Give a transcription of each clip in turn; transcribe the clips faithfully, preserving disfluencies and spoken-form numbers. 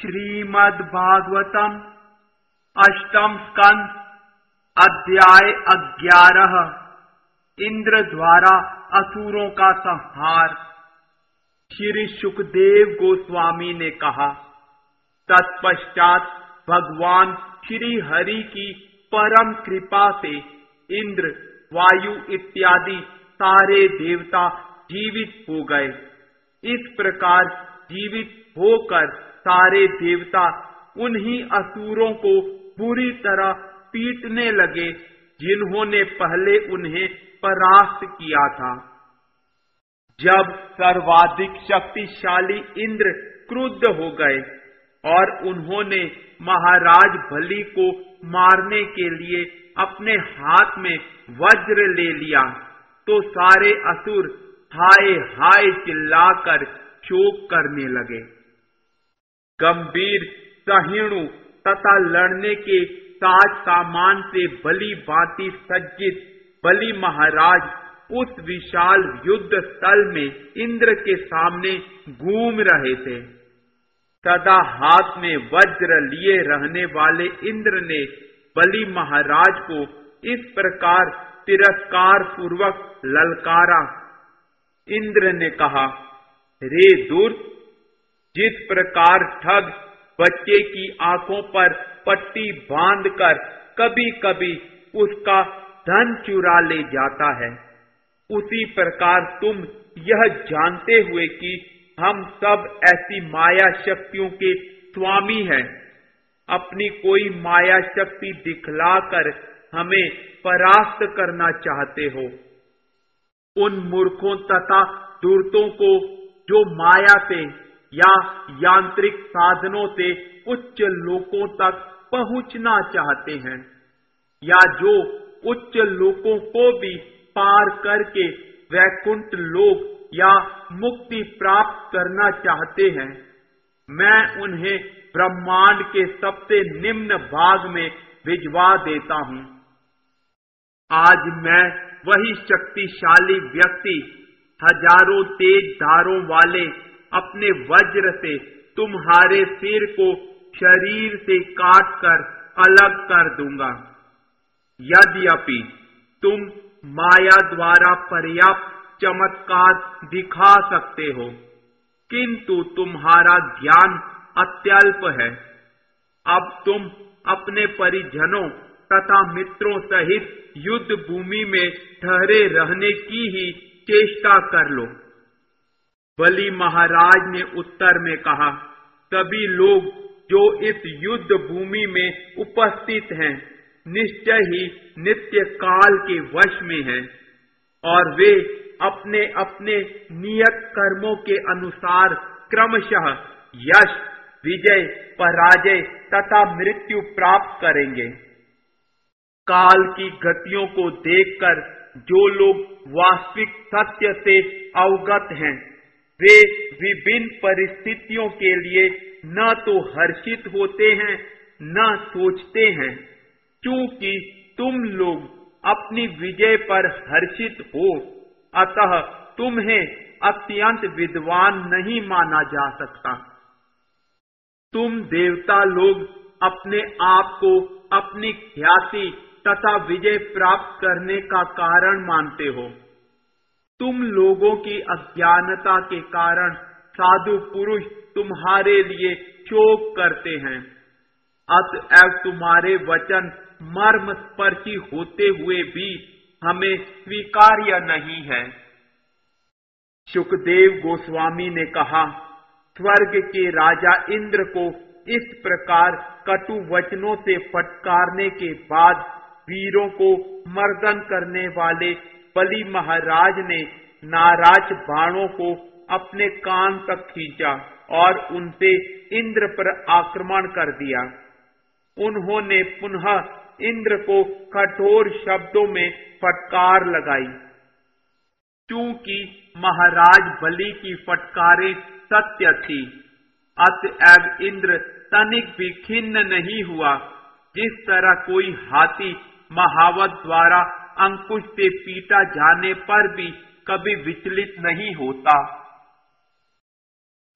श्रीमद् भागवतम अष्टम स्कंद अध्याय ग्यारह। इंद्र द्वारा असुरों का संहार। श्री सुखदेव गोस्वामी ने कहा, तत्पश्चात भगवान श्री हरि की परम कृपा से इंद्र, वायु इत्यादि सारे देवता जीवित हो गए। इस प्रकार जीवित होकर सारे देवता उन्हीं असुरों को बुरी तरह पीटने लगे जिन्होंने पहले उन्हें परास्त किया था। जब सर्वाधिक शक्तिशाली इंद्र क्रुद्ध हो गए और उन्होंने महाराज बलि को मारने के लिए अपने हाथ में वज्र ले लिया, तो सारे असुर हाय हाय चिल्लाकर शोक करने लगे। गंभीर, सहिष्णु तथा लड़ने के साज सामान से भली भांति सज्जित बलि महाराज उस विशाल युद्ध स्थल में इंद्र के सामने घूम रहे थे। सदा हाथ में वज्र लिए रहने वाले इंद्र ने बलि महाराज को इस प्रकार तिरस्कार पूर्वक ललकारा। इंद्र ने कहा, रे दूर्त, जिस प्रकार ठग बच्चे की आंखों पर पट्टी बांधकर कभी कभी उसका धन चुरा ले जाता है, उसी प्रकार तुम यह जानते हुए कि हम सब ऐसी माया शक्तियों के स्वामी हैं, अपनी कोई माया शक्ति दिखलाकर हमें परास्त करना चाहते हो। उन मूर्खों तथा धूर्तों को जो माया से या यांत्रिक साधनों से उच्च लोकों तक पहुंचना चाहते हैं, या जो उच्च लोकों को भी पार करके वैकुंठ लोक या मुक्ति प्राप्त करना चाहते हैं, मैं उन्हें ब्रह्मांड के सबसे निम्न भाग में भिजवा देता हूँ। आज मैं वही शक्तिशाली व्यक्ति हजारों तेज धारों वाले अपने वज्र से तुम्हारे सिर को शरीर से काटकर अलग कर दूंगा। यद्यपि तुम माया द्वारा पर्याप्त चमत्कार दिखा सकते हो, किंतु तुम्हारा ज्ञान अत्यल्प है। अब तुम अपने परिजनों तथा मित्रों सहित युद्ध भूमि में ठहरे रहने की ही चेष्टा कर लो। बलि महाराज ने उत्तर में कहा, सभी लोग जो इस युद्ध भूमि में उपस्थित हैं, निश्चय ही नित्य काल के वश में हैं, और वे अपने अपने नियत कर्मों के अनुसार क्रमशः यश, विजय, पराजय तथा मृत्यु प्राप्त करेंगे। काल की गतियों को देखकर जो लोग वास्तविक सत्य से अवगत हैं, वे विभिन्न परिस्थितियों के लिए न तो हर्षित होते हैं न सोचते हैं। क्योंकि तुम लोग अपनी विजय पर हर्षित हो, अतः तुम्हें अत्यंत विद्वान नहीं माना जा सकता। तुम देवता लोग अपने आप को अपनी ख्याति तथा विजय प्राप्त करने का कारण मानते हो। तुम लोगों की अज्ञानता के कारण साधु पुरुष तुम्हारे लिए शोक करते हैं, अतएव तुम्हारे वचन मर्म स्पर्शी होते हुए भी हमें स्वीकार्य नहीं है। सुखदेव गोस्वामी ने कहा, स्वर्ग के राजा इंद्र को इस प्रकार कटु वचनों से फटकारने के बाद वीरों को मर्दन करने वाले बलि महाराज ने नाराज बाणों को अपने कान तक खींचा और उनसे इंद्र पर आक्रमण कर दिया। उन्होंने पुनः इंद्र को कठोर शब्दों में फटकार लगाई। क्योंकि महाराज बलि की फटकारें सत्य थी, अतएव इंद्र तनिक भी खिन्न नहीं हुआ। जिस तरह कोई हाथी महावत द्वारा अंकुश से पीटा जाने पर भी कभी विचलित नहीं होता,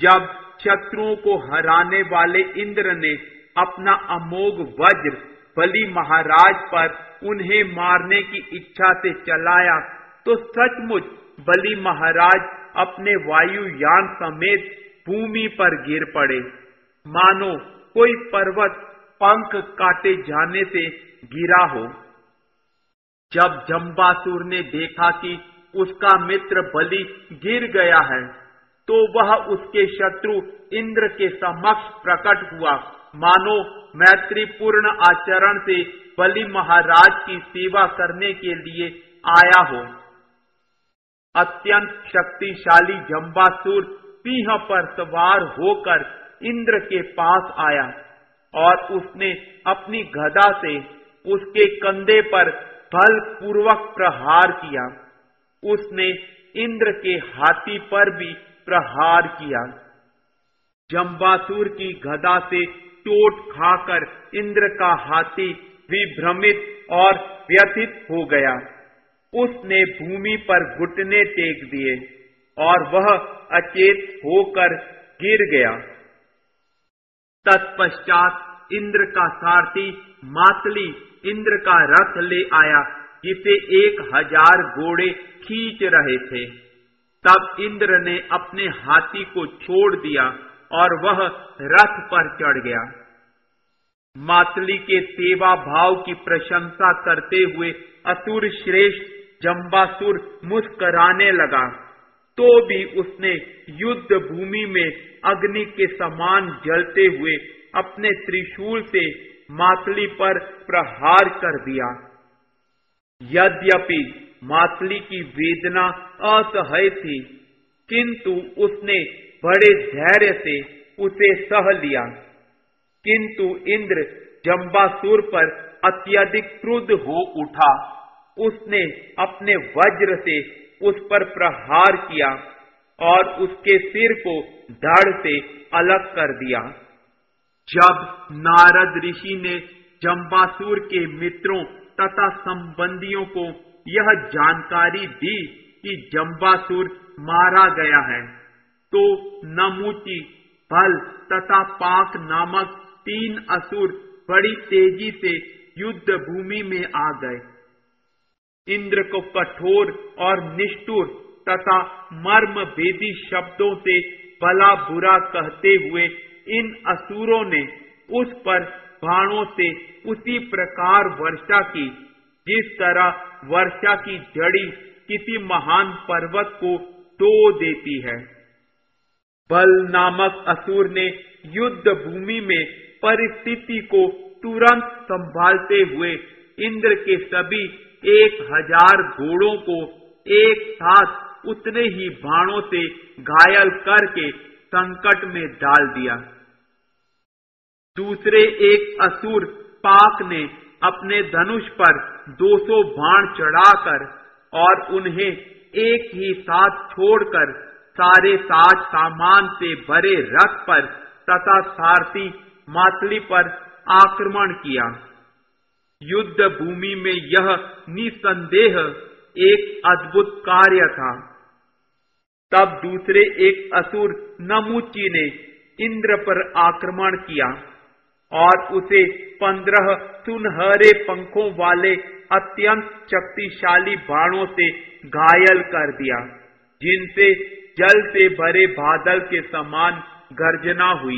जब शत्रुओं को हराने वाले इंद्र ने अपना अमोघ वज्र बलि महाराज पर उन्हें मारने की इच्छा से चलाया, तो सचमुच बलि महाराज अपने वायुयान समेत भूमि पर गिर पड़े, मानो कोई पर्वत पंख काटे जाने से गिरा हो। जब जम्बासुर ने देखा कि उसका मित्र बलि गिर गया है, तो वह उसके शत्रु इंद्र के समक्ष प्रकट हुआ, मानो मैत्रीपूर्ण आचरण से बलि महाराज की सेवा करने के लिए आया हो। अत्यंत शक्तिशाली जम्बासुर सिंह पर सवार होकर इंद्र के पास आया और उसने अपनी गदा से उसके कंधे पर बलपूर्वक प्रहार किया। उसने इंद्र के हाथी पर भी प्रहार किया। जम्बासुर की गदा से चोट खाकर इंद्र का हाथी विभ्रमित और व्यथित हो गया। उसने भूमि पर घुटने टेक दिए और वह अचेत होकर गिर गया। तत्पश्चात इंद्र का सारथी मातली इंद्र का रथ ले आया, जिसे एक हजार घोड़े खींच रहे थे। तब इंद्र ने अपने हाथी को छोड़ दिया और वह रथ पर चढ़ गया। मातली के सेवा भाव की प्रशंसा करते हुए असुर श्रेष्ठ जम्बासुर मुस्कराने लगा, तो भी उसने युद्ध भूमि में अग्नि के समान जलते हुए अपने त्रिशूल से मातली पर प्रहार कर दिया। यद्यपि मातली की वेदना असह्य थी, किंतु उसने बड़े धैर्य से उसे सह लिया। किंतु इंद्र जम्बासुर पर अत्यधिक क्रुद्ध हो उठा। उसने अपने वज्र से उस पर प्रहार किया और उसके सिर को धड़ से अलग कर दिया। जब नारद ऋषि ने जम्बासुर के मित्रों तथा संबंधियों को यह जानकारी दी कि जम्बासुर मारा गया है, तो नमुची, भल तथा पाक नामक तीन असुर बड़ी तेजी से युद्ध भूमि में आ गए। इंद्र को कठोर और निष्ठुर तथा मर्म भेदी शब्दों से भला बुरा कहते हुए इन असुरों ने उस पर बाणों से उसी प्रकार वर्षा की, जिस तरह वर्षा की जड़ी किसी महान पर्वत को तोड़ देती है। बल नामक असुर ने युद्ध भूमि में परिस्थिति को तुरंत संभालते हुए इंद्र के सभी एक हजार घोड़ों को एक साथ उतने ही बाणों से घायल करके संकट में डाल दिया। दूसरे एक असुर पाक ने अपने धनुष पर दो सौ बाण चढ़ाकर और उन्हें एक ही साथ छोड़कर सारे साज सामान से भरे रथ पर तथा सारथी मातली पर आक्रमण किया। युद्ध भूमि में यह निसंदेह एक अद्भुत कार्य था। तब दूसरे एक असुर नमुची ने इंद्र पर आक्रमण किया और उसे पंद्रह सुनहरे पंखों वाले अत्यंत शक्तिशाली बाणों से घायल कर दिया, जिनसे जल से भरे बादल के समान गर्जना हुई।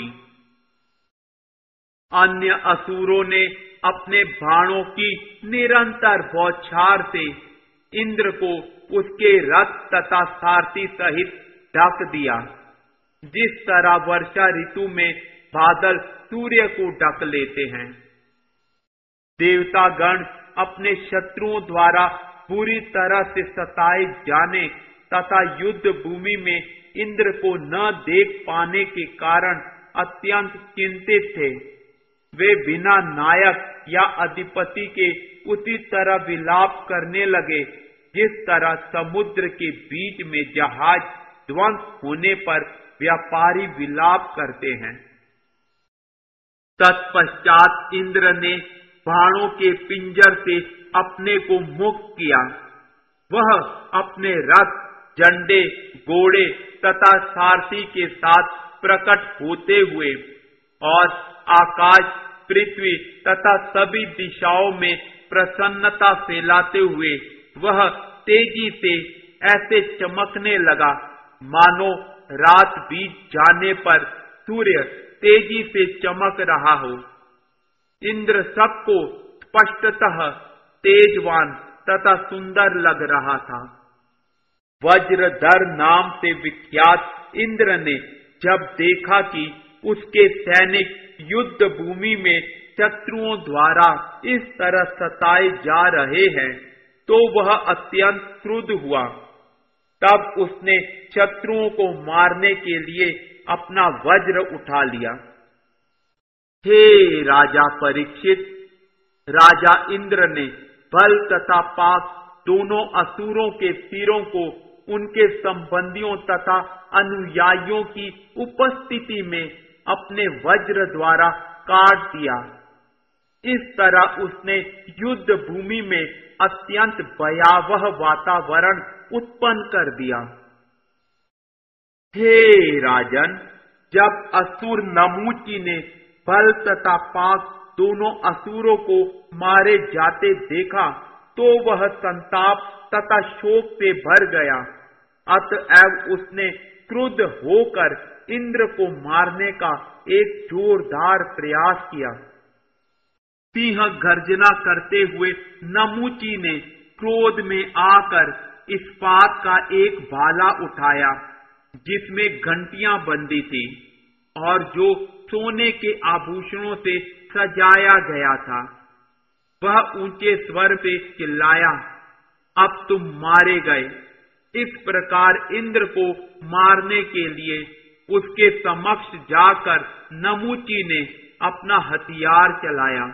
अन्य असुरों ने अपने बाणों की निरंतर बौछार से इंद्र को उसके रथ तथा सारथी सहित ढक दिया, जिस तरह वर्षा ऋतु में बादल सूर्य को ढक लेते हैं। देवतागण अपने शत्रुओं द्वारा पूरी तरह से सताए जाने तथा युद्ध भूमि में इंद्र को न देख पाने के कारण अत्यंत चिंतित थे। वे बिना नायक या अधिपति के उसी तरह विलाप करने लगे, जिस तरह समुद्र के बीच में जहाज ध्वंस होने पर व्यापारी विलाप करते हैं। तत्पश्चात इंद्र ने बाणों के पिंजर से अपने को मुक्त किया। वह अपने रथ, झंडे, घोड़े तथा सारथी के साथ प्रकट होते हुए और आकाश, पृथ्वी तथा सभी दिशाओं में प्रसन्नता फैलाते हुए वह तेजी से ऐसे चमकने लगा मानो रात बीत जाने पर सूर्य तेजी से चमक रहा हो। इंद्र सबको स्पष्टतः तेजवान तथा सुंदर लग रहा था। वज्रधर नाम से विख्यात इंद्र ने जब देखा कि उसके सैनिक युद्ध भूमि में शत्रुओं द्वारा इस तरह सताए जा रहे हैं तो वह अत्यंत क्रुद्ध हुआ। तब उसने शत्रुओं को मारने के लिए अपना वज्र उठा लिया। हे राजा परीक्षित, राजा इंद्र ने बल तथा पाप दोनों असुरों के सिरों को उनके संबंधियों तथा अनुयायियों की उपस्थिति में अपने वज्र द्वारा काट दिया। इस तरह उसने युद्ध भूमि में अत्यंत भयावह वातावरण उत्पन्न कर दिया। हे राजन, जब असुर नमूची ने बल तथा पाक दोनों असुरों को मारे जाते देखा तो वह संताप तथा शोक से भर गया। अतएव उसने क्रुद्ध होकर इंद्र को मारने का एक जोरदार प्रयास किया। सिंह गर्जना करते हुए नमूची ने क्रोध में आकर इस्पात का एक भाला उठाया जिसमें घंटियां बंधी थी और जो सोने के आभूषणों से सजाया गया था। वह ऊंचे स्वर से चिल्लाया, अब तुम मारे गए। इस प्रकार इंद्र को मारने के लिए उसके समक्ष जाकर नमूची ने अपना हथियार चलाया।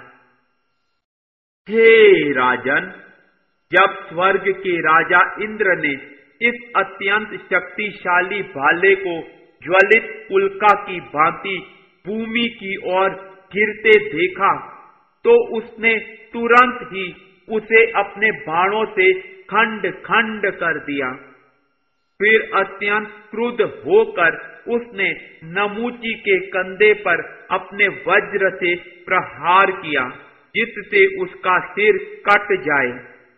हे राजन, जब स्वर्ग के राजा इंद्र ने इस अत्यंत शक्तिशाली भाले को ज्वलित उल्का की भांति भूमि की ओर गिरते देखा तो उसने तुरंत ही उसे अपने बाणों से खंड खंड कर दिया। फिर अत्यंत क्रुद्ध होकर उसने नमूची के कंधे पर अपने वज्र से प्रहार किया जिससे उसका सिर कट जाए।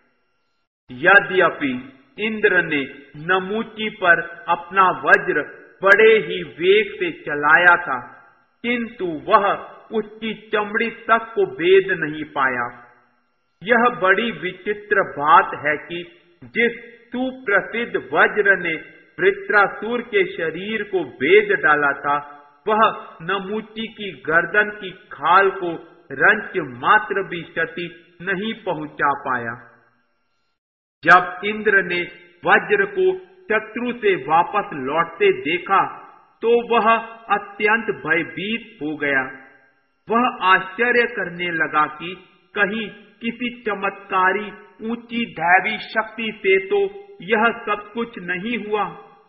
यद्यपि इंद्र ने नमूची पर अपना वज्र बड़े ही वेग से चलाया था किंतु वह उसकी चमड़ी तक को भेद नहीं पाया। यह बड़ी विचित्र बात है कि जिस सुप्रसिद्ध वज्र ने वृत्रासुर के शरीर को भेद डाला था वह नमूची की गर्दन की खाल को रंच मात्र भी क्षति नहीं पहुंचा पाया। जब इंद्र ने वज्र को शत्रु से वापस लौटते देखा तो वह अत्यंत भयभीत हो गया। वह आश्चर्य करने लगा कि कहीं किसी चमत्कारी ऊंची दैवी शक्ति से तो यह सब कुछ नहीं हुआ।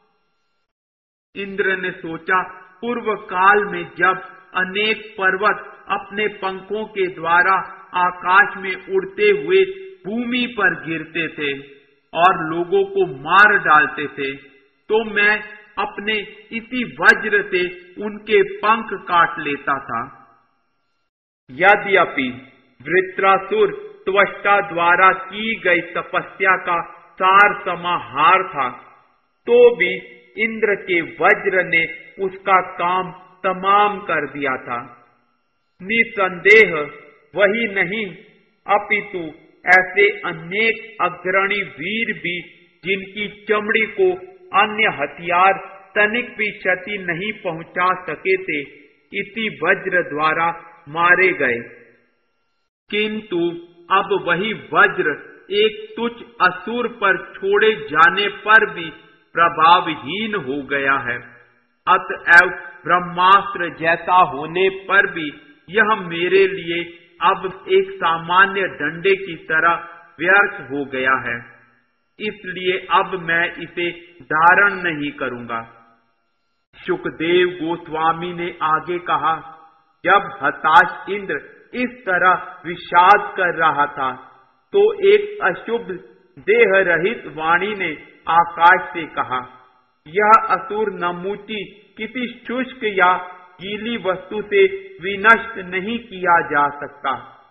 इंद्र ने सोचा, पूर्व काल में जब अनेक पर्वत अपने पंखों के द्वारा आकाश में उड़ते हुए भूमि पर गिरते थे और लोगों को मार डालते थे तो मैं अपने इसी वज्र से उनके पंख काट लेता था। यद्यपि वृत्रासुर त्वष्टा द्वारा की गई तपस्या का सार समाहार था तो भी इंद्र के वज्र ने उसका काम तमाम कर दिया था। निसंदेह वही नहीं अपितु ऐसे अनेक अग्रणी वीर भी जिनकी चमड़ी को अन्य हथियार तनिक भी क्षति नहीं पहुंचा सके थे इसी वज्र द्वारा मारे गए। किंतु अब वही वज्र एक तुच्छ असुर पर छोड़े जाने पर भी प्रभावहीन हो गया है। अतएव ब्रह्मास्त्र जैसा होने पर भी यह मेरे लिए अब एक सामान्य डंडे की तरह व्यर्थ हो गया है, इसलिए अब मैं इसे धारण नहीं करूंगा। शुकदेव गोस्वामी ने आगे कहा, जब हताश इंद्र इस तरह विषाद कर रहा था तो एक अशुभ देह रहित वाणी ने आकाश से कहा, यह असुर नमूची किसी शुष्क या गीली वस्तु से विनष्ट नहीं किया जा सकता।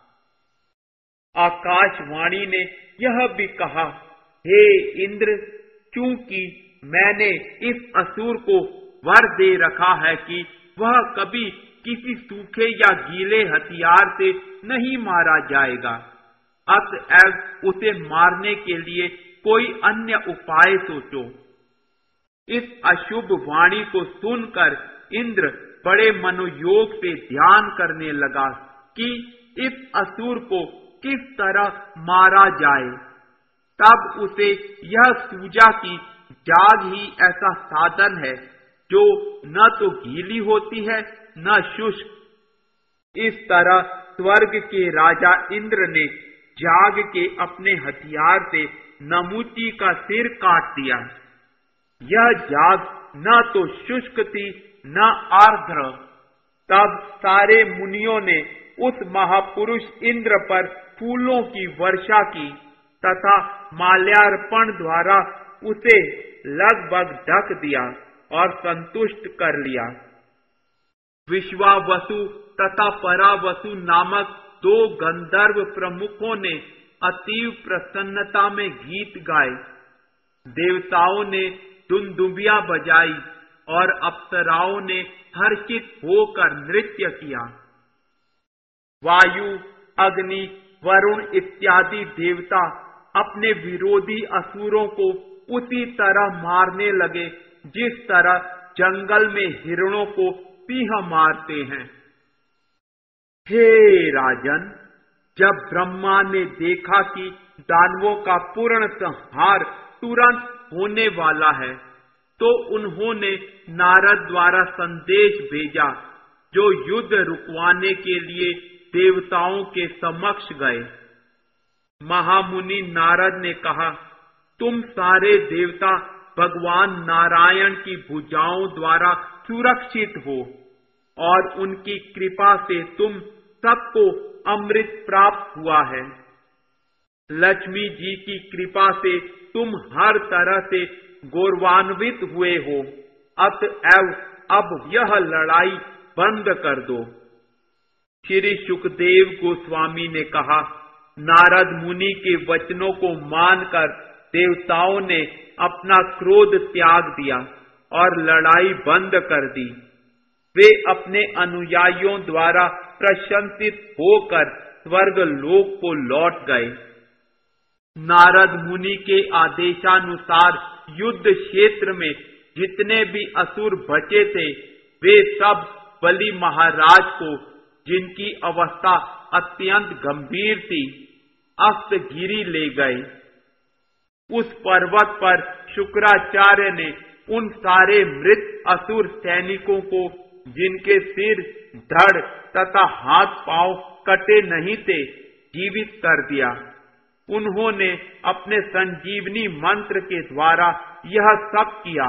आकाशवाणी ने यह भी कहा, हे इंद्र, क्योंकि मैंने इस असुर को वर दे रखा है कि वह कभी किसी सूखे या गीले हथियार से नहीं मारा जाएगा, अतएव उसे मारने के लिए कोई अन्य उपाय सोचो। इस अशुभ वाणी को सुनकर इंद्र बड़े मनोयोग से ध्यान करने लगा कि इस असुर को किस तरह मारा जाए। तब उसे यह सूझा कि जाग ही ऐसा साधन है जो न तो गीली होती है न शुष्क। इस तरह स्वर्ग के राजा इंद्र ने जाग के अपने हथियार से नमूची का सिर काट दिया। यह जाग न तो शुष्क थी न आर्द्र। तब सारे मुनियों ने उस महापुरुष इंद्र पर फूलों की वर्षा की तथा माल्यार्पण द्वारा उसे लगभग ढक दिया और संतुष्ट कर लिया। विश्वावसु तथा परावसु नामक दो गंधर्व प्रमुखों ने अतीव प्रसन्नता में गीत गाए। देवताओं ने दुंदुभियां बजाई और अप्सराओं ने हर्षित होकर नृत्य किया। वायु, अग्नि, वरुण इत्यादि देवता अपने विरोधी असुरों को उसी तरह मारने लगे जिस तरह जंगल में हिरणों को सिंह मारते हैं। हे राजन, जब ब्रह्मा ने देखा कि दानवों का पूर्ण संहार तुरंत होने वाला है, तो उन्होंने नारद द्वारा संदेश भेजा, जो युद्ध रुकवाने के लिए देवताओं के समक्ष गए। महामुनि नारद ने कहा, तुम सारे देवता भगवान नारायण की भुजाओं द्वारा सुरक्षित हो और उनकी कृपा से तुम सबको अमृत प्राप्त हुआ है। लक्ष्मी जी की कृपा से तुम हर तरह से गौरवान्वित हुए हो, अतएव अब यह लड़ाई बंद कर दो। श्री सुखदेव गोस्वामी ने कहा, नारद मुनि के वचनों को मानकर देवताओं ने अपना क्रोध त्याग दिया और लड़ाई बंद कर दी। वे अपने अनुयायियों द्वारा प्रशंसित होकर स्वर्ग लोक को लौट गए। नारद मुनि के आदेशानुसार युद्ध क्षेत्र में जितने भी असुर बचे थे, वे सब बलि महाराज को, जिनकी अवस्था अत्यंत गंभीर थी, अस्तगिरी ले गए। उस पर्वत पर शुक्राचार्य ने उन सारे मृत असुर सैनिकों को, जिनके सिर, धड़ तथा हाथ पांव कटे नहीं थे, जीवित कर दिया। उन्होंने अपने संजीवनी मंत्र के द्वारा यह सब किया।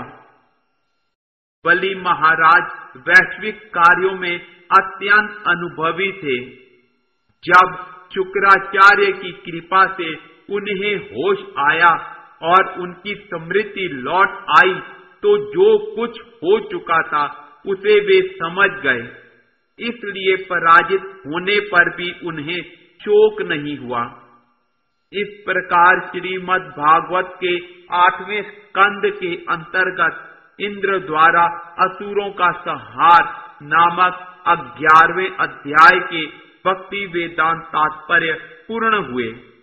बलि महाराज वैश्विक कार्यों में अत्यंत अनुभवी थे। जब शुक्राचार्य की कृपा से उन्हें होश आया और उनकी स्मृति लौट आई, तो जो कुछ हो चुका था उसे वे समझ गए। इसलिए पराजित होने पर भी उन्हें शोक नहीं हुआ। इस प्रकार श्रीमद् भागवत के आठवें स्कंद के अंतर्गत इंद्र द्वारा असुरों का संहार नामक ग्यारहवें अध्याय के भक्ति वेदांत तात्पर्य पूर्ण हुए।